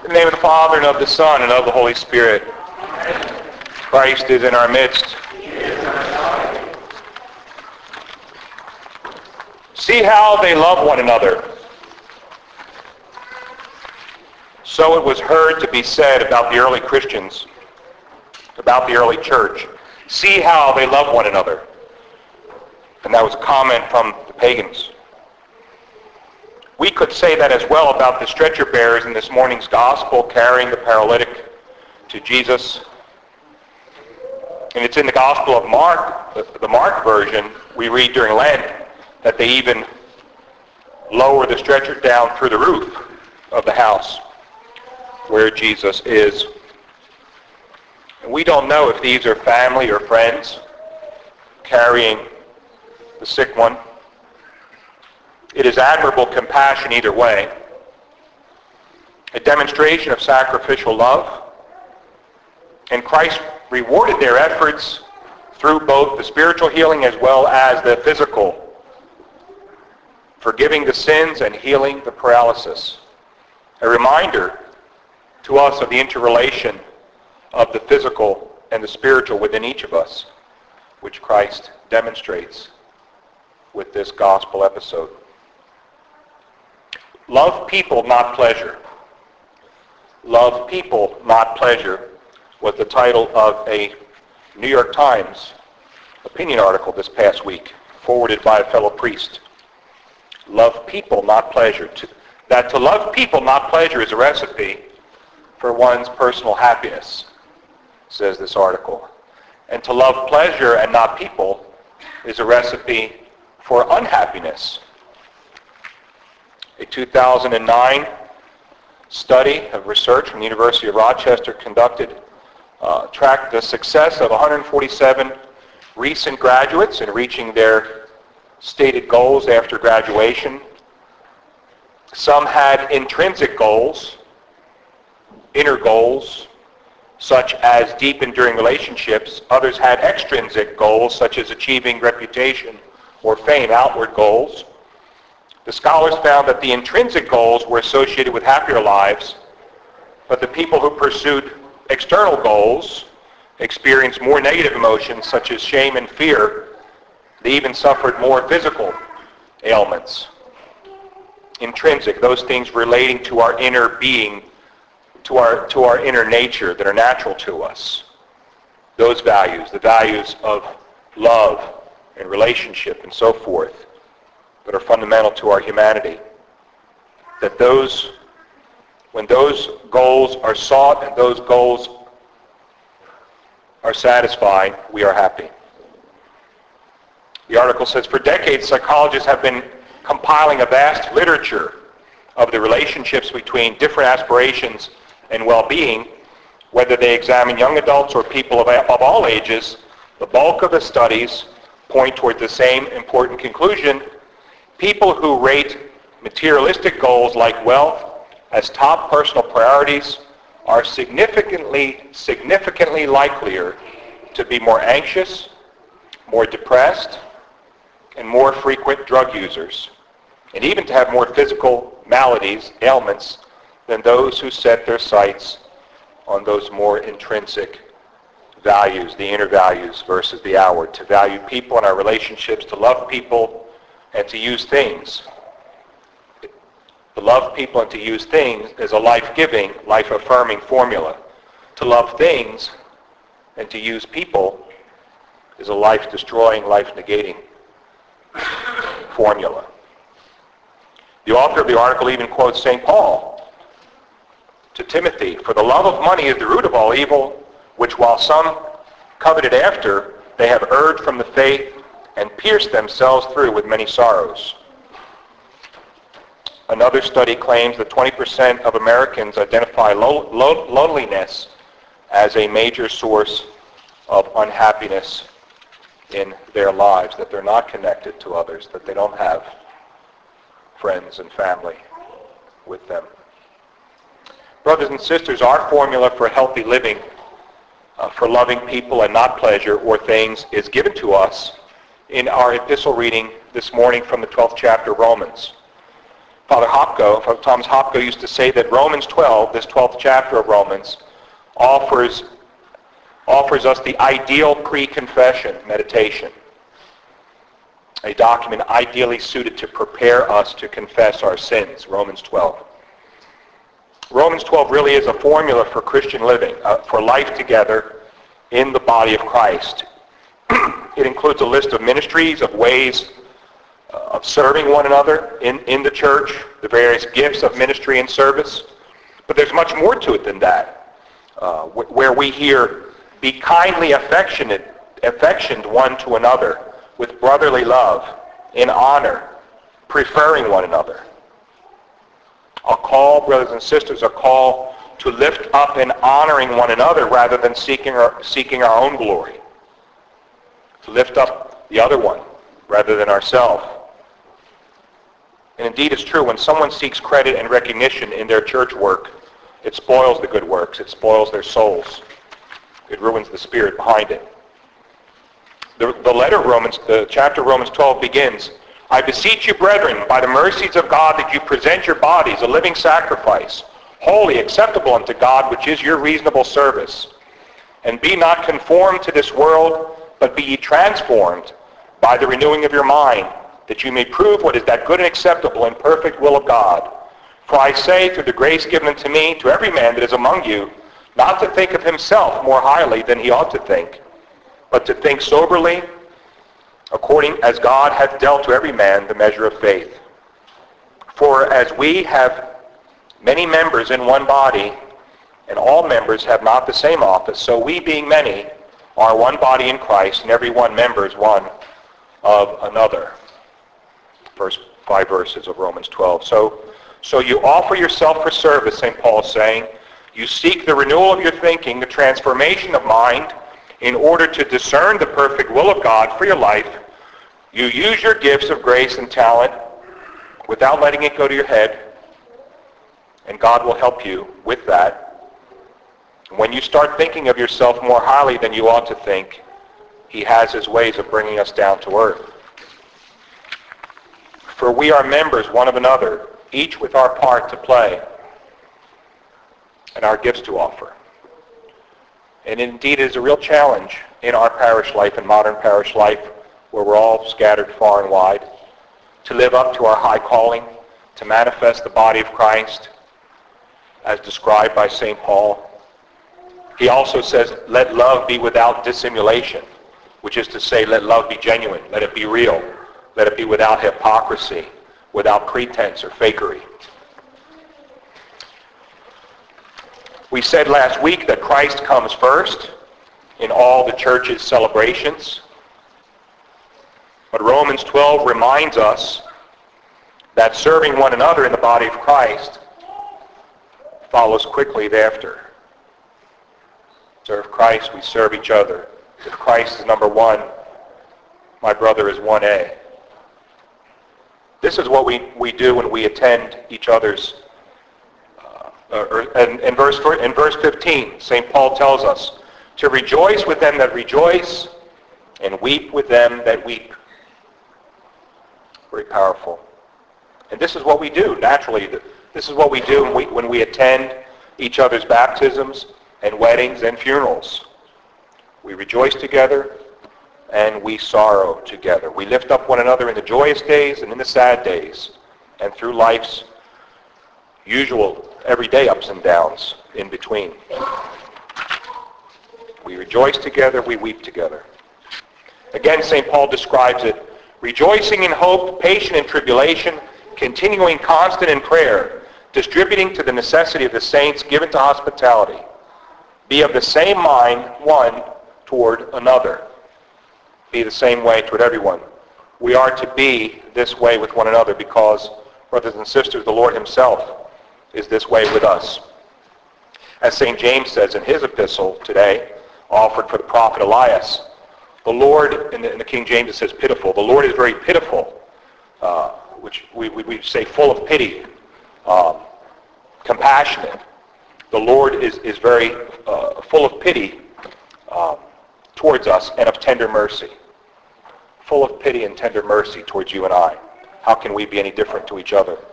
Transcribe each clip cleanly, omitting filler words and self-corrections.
In the name of the Father, and of the Son, and of the Holy Spirit. Christ is in our midst. See how they love one another. So it was heard to be said about the early Christians, about the early church. See how they love one another. And that was a comment from the pagans. We could say that as well about the stretcher bearers in this morning's gospel carrying the paralytic to Jesus. And it's in the Gospel of Mark, the Mark version, we read during Lent that they even lower the stretcher down through the roof of the house where Jesus is. And we don't know if these are family or friends carrying the sick one. It is admirable compassion either way. A demonstration of sacrificial love. And Christ rewarded their efforts through both the spiritual healing as well as the physical, forgiving the sins and healing the paralysis. A reminder to us of the interrelation of the physical and the spiritual within each of us, which Christ demonstrates with this gospel episode. Love people, not pleasure. Love people, not pleasure was the title of a New York Times opinion article this past week, forwarded by a fellow priest. Love people, not pleasure. That to love people, not pleasure, is a recipe for one's personal happiness, says this article. And to love pleasure and not people is a recipe for unhappiness. A 2009 study of research from the University of Rochester tracked the success of 147 recent graduates in reaching their stated goals after graduation. Some had intrinsic goals, inner goals, such as deep enduring relationships. Others had extrinsic goals, such as achieving reputation or fame, outward goals. The scholars found that the intrinsic goals were associated with happier lives, but the people who pursued external goals experienced more negative emotions such as shame and fear. They even suffered more physical ailments. Intrinsic, those things relating to our inner being, to our inner nature that are natural to us. Those values, the values of love and relationship and so forth, that are fundamental to our humanity. That when those goals are sought and those goals are satisfied, we are happy. The article says, for decades, psychologists have been compiling a vast literature of the relationships between different aspirations and well-being, whether they examine young adults or people of all ages. The bulk of the studies point toward the same important conclusion. People who rate materialistic goals like wealth as top personal priorities are significantly likelier to be more anxious, more depressed, and more frequent drug users, and even to have more physical maladies, ailments, than those who set their sights on those more intrinsic values, the inner values versus the outward, to value people and our relationships, to love people, and to use things. To love people and to use things is a life-giving, life-affirming formula. To love things and to use people is a life-destroying, life-negating formula. The author of the article even quotes St. Paul to Timothy, for the love of money is the root of all evil, which while some coveted after, they have erred from the faith and pierced themselves through with many sorrows. Another study claims that 20% of Americans identify loneliness as a major source of unhappiness in their lives, that they're not connected to others, that they don't have friends and family with them. Brothers and sisters, our formula for healthy living, for loving people and not pleasure or things, is given to us in our epistle reading this morning from the 12th chapter of Romans. Father Thomas Hopko used to say that Romans 12, this 12th chapter of Romans, offers us the ideal pre-confession meditation, a document ideally suited to prepare us to confess our sins, Romans 12. Romans 12 really is a formula for Christian living, for life together in the body of Christ. It includes a list of ministries, of ways of serving one another in the church, the various gifts of ministry and service. But there's much more to it than that, where we hear, be kindly affectioned one to another with brotherly love, in honor, preferring one another. A call, brothers and sisters, a call to lift up and honoring one another rather than seeking our own glory. To lift up the other one rather than ourselves. And indeed it's true, when someone seeks credit and recognition in their church work, it spoils the good works. It spoils their souls. It ruins the spirit behind it. The letter of Romans, the chapter of Romans 12 begins, I beseech you, brethren, by the mercies of God, that you present your bodies a living sacrifice, holy, acceptable unto God, which is your reasonable service. And be not conformed to this world, but be ye transformed by the renewing of your mind, that you may prove what is that good and acceptable and perfect will of God. For I say, through the grace given unto me, to every man that is among you, not to think of himself more highly than he ought to think, but to think soberly, according as God hath dealt to every man the measure of faith. For as we have many members in one body, and all members have not the same office, so we, being many, are one body in Christ, and every one member is one of another. First 5 verses of Romans 12. So you offer yourself for service, St. Paul is saying. You seek the renewal of your thinking, the transformation of mind, in order to discern the perfect will of God for your life. You use your gifts of grace and talent without letting it go to your head, and God will help you with that. When you start thinking of yourself more highly than you ought to think, he has his ways of bringing us down to earth. For we are members one of another, each with our part to play and our gifts to offer. And indeed, it is a real challenge in our parish life, in modern parish life, where we're all scattered far and wide, to live up to our high calling, to manifest the body of Christ, as described by St. Paul. He also says, let love be without dissimulation, which is to say, let love be genuine, let it be real, let it be without hypocrisy, without pretense or fakery. We said last week that Christ comes first in all the church's celebrations. But Romans 12 reminds us that serving one another in the body of Christ follows quickly thereafter. Serve Christ, we serve each other. If Christ is number one, my brother is 1A. This is what we do when we attend each other's in verse 15, St. Paul tells us to rejoice with them that rejoice and weep with them that weep. Very powerful. And this is what we do, naturally. This is what we do when we attend each other's baptisms and weddings and funerals. We rejoice together and we sorrow together. We lift up one another in the joyous days and in the sad days, and through life's usual everyday ups and downs in between. We rejoice together, we weep together. Again, St. Paul describes it, rejoicing in hope, patient in tribulation, continuing constant in prayer, distributing to the necessity of the saints, given to hospitality. Be of the same mind one toward another. Be the same way toward everyone. We are to be this way with one another because, brothers and sisters, the Lord himself is this way with us. As St. James says in his epistle today, offered for the prophet Elias, the Lord, in the King James it says pitiful, the Lord is very pitiful, which we say full of pity, compassionate. The Lord is very full of pity towards us and of tender mercy. Full of pity and tender mercy towards you and I. How can we be any different to each other?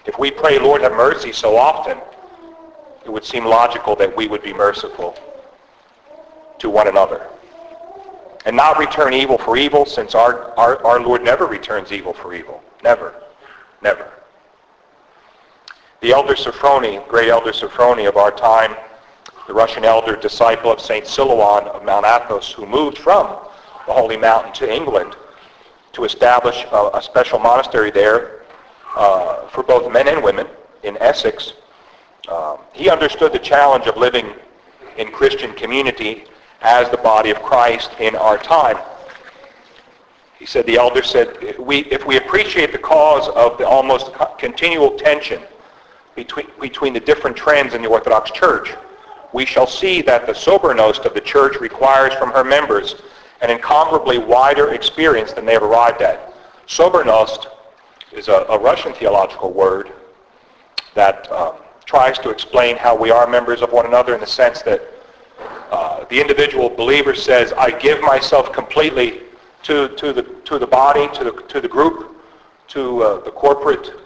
If we pray, Lord, have mercy so often, it would seem logical that we would be merciful to one another and not return evil for evil, since our Lord never returns evil for evil. Never. Never. The elder Sophrony, great elder Sophrony of our time, the Russian elder, disciple of St. Silouan of Mount Athos, who moved from the Holy Mountain to England to establish a special monastery there for both men and women in Essex. He understood the challenge of living in Christian community as the body of Christ in our time. He said, the elder said, if we appreciate the cause of the almost continual tension between the different trends in the Orthodox Church, we shall see that the sobernost of the Church requires from her members an incomparably wider experience than they have arrived at. Sobernost is a Russian theological word that tries to explain how we are members of one another in the sense that the individual believer says, I give myself completely to the body, to the group, to the corporate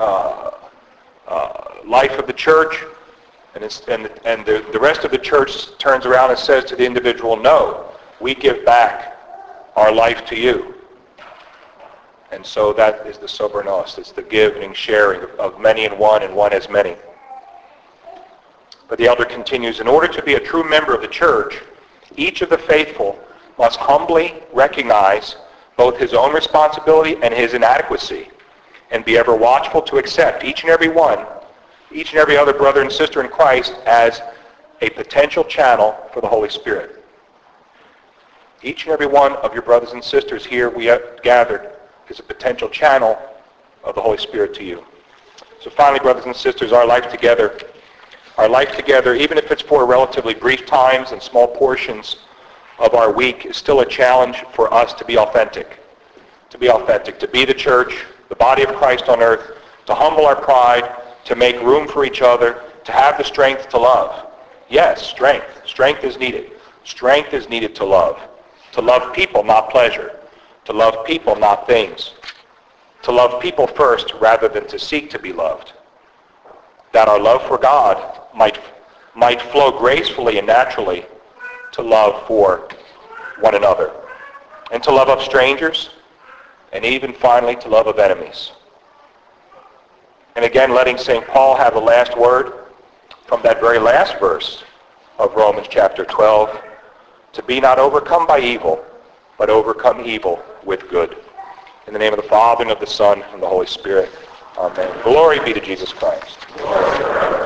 life of the church, and the rest of the church turns around and says to the individual, no, we give back our life to you. And so that is the sobernost. It's the giving and sharing of many in one and one as many. But the elder continues, in order to be a true member of the church, each of the faithful must humbly recognize both his own responsibility and his inadequacy, and be ever watchful to accept each and every other brother and sister in Christ as a potential channel for the Holy Spirit. Each and every one of your brothers and sisters here we have gathered is a potential channel of the Holy Spirit to you. So finally, brothers and sisters, our life together, even if it's for relatively brief times and small portions of our week, is still a challenge for us to be authentic. To be authentic, to be the church, the body of Christ on earth, to humble our pride, to make room for each other, to have the strength to love. Yes, strength. Strength is needed. Strength is needed to love. To love people, not pleasure. To love people, not things. To love people first rather than to seek to be loved. That our love for God might flow gracefully and naturally to love for one another. And to love of strangers, and even finally to love of enemies. And again, letting St. Paul have the last word from that very last verse of Romans chapter 12, to be not overcome by evil, but overcome evil with good. In the name of the Father, and of the Son, and the Holy Spirit. Amen. Glory be to Jesus Christ.